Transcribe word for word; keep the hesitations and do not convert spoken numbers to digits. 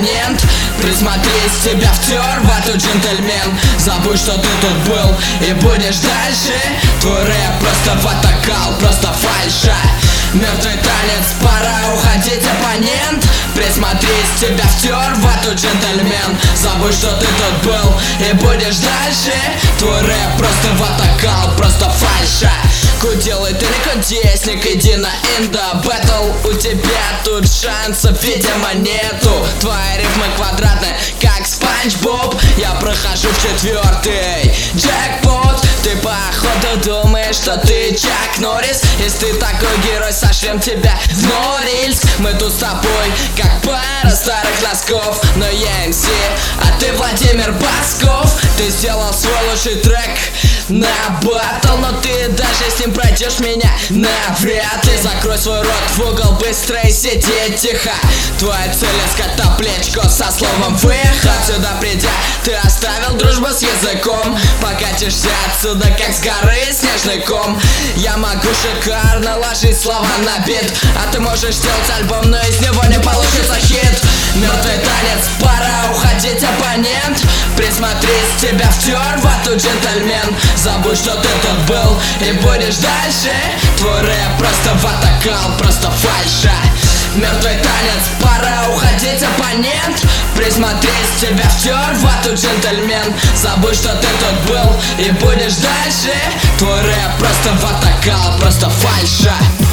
оппонент. Присмотрись, тебя втер в эту джентльмен. Забудь, что ты тут был и будешь дальше. Твой рэп просто ватакал, просто фальша. Мертвый танец, пора уходить, оппонент. Присмотрись, тебя втер в эту джентльмен. Забудь, что ты тут был и будешь дальше. Твой рэп просто ватакал, просто фальша. Куделай, ты не кудесник, иди на инда бэтл. У тебя тут шансов, видимо, нету. Твои рифмы квадратные, как Спанч Боб. Я прохожу в четвертый джекпот. Ты походу думаешь, что ты Чак Норрис. Если ты такой герой, сошлем тебя в Норильск. Мы тут с тобой, как пара старых носков. Но я эм си, а ты Владимир Басков. Ты сделал свой лучший трек на батл, но ты даже с ним пройдешь меня навряд ли. Закрой свой рот в угол, быстро и сиди тихо. Твоя цель искать табличку со словом выход. Отсюда придя, ты оставил дружбу с языком. Покатишься отсюда, как с горы снежный ком. Я могу шикарно ложить слова на бит, а ты можешь сделать альбом, но из него не получится хит. Мертвый танец, пора уходить, оппонент. Присмотрись, тебя втер в эту джентльмен. Забудь, что ты тут был и будешь дальше. Твой рэп просто ватакал, просто фальша. Мертвый танец, пора уходить, оппонент. Присмотрись, тебя втер в эту джентльмен. Забудь, что ты тут был и будешь дальше. Твой рэп просто ватакал, просто фальша.